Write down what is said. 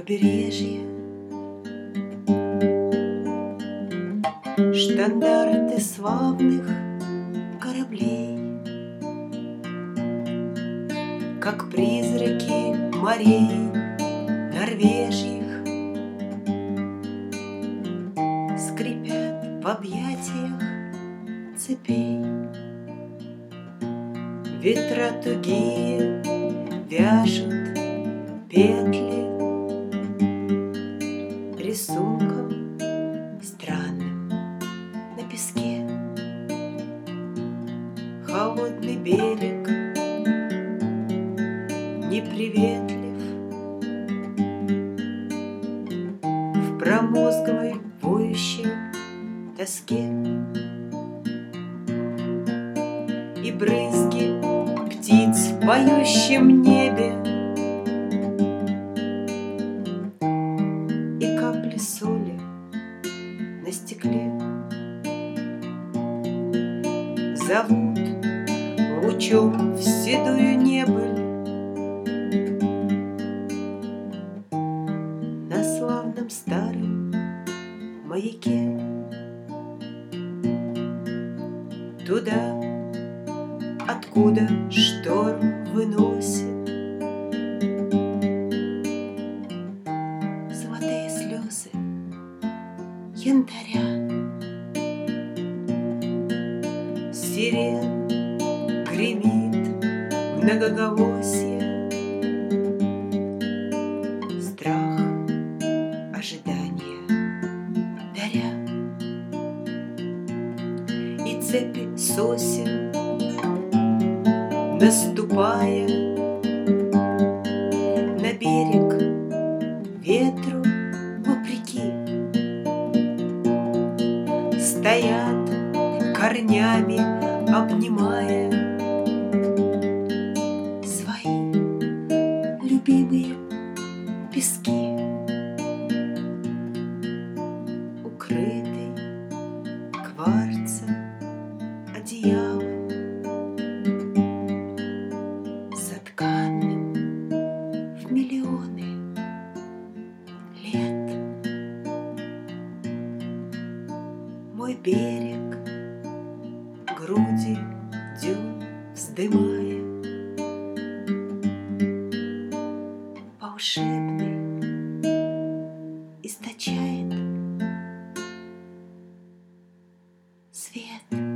побережье, штандарты славных кораблей, как призраки морей норвежьих, скрипят в объятиях цепей. Ветра тугие вяжут петли рисунком странным на песке. Холодный берег неприветлив, в промозглой воющей тоске. И брызги птиц в поющем небе, и капли соли на стекле зовут лучом в седую небыль на славном старом маяке. Туда, откуда шторм выносит золотые слезы янтаря. Сирен гремит многоголосье, страх ожидания даря. И цепи сосен, наступая на берег ветру вопреки, стоят корнями, обнимая свои любимые пески. Укрытый кварца одеялом, затканным в миллионы лет, мой берег груди дюн вздымая, волшебный источает свет.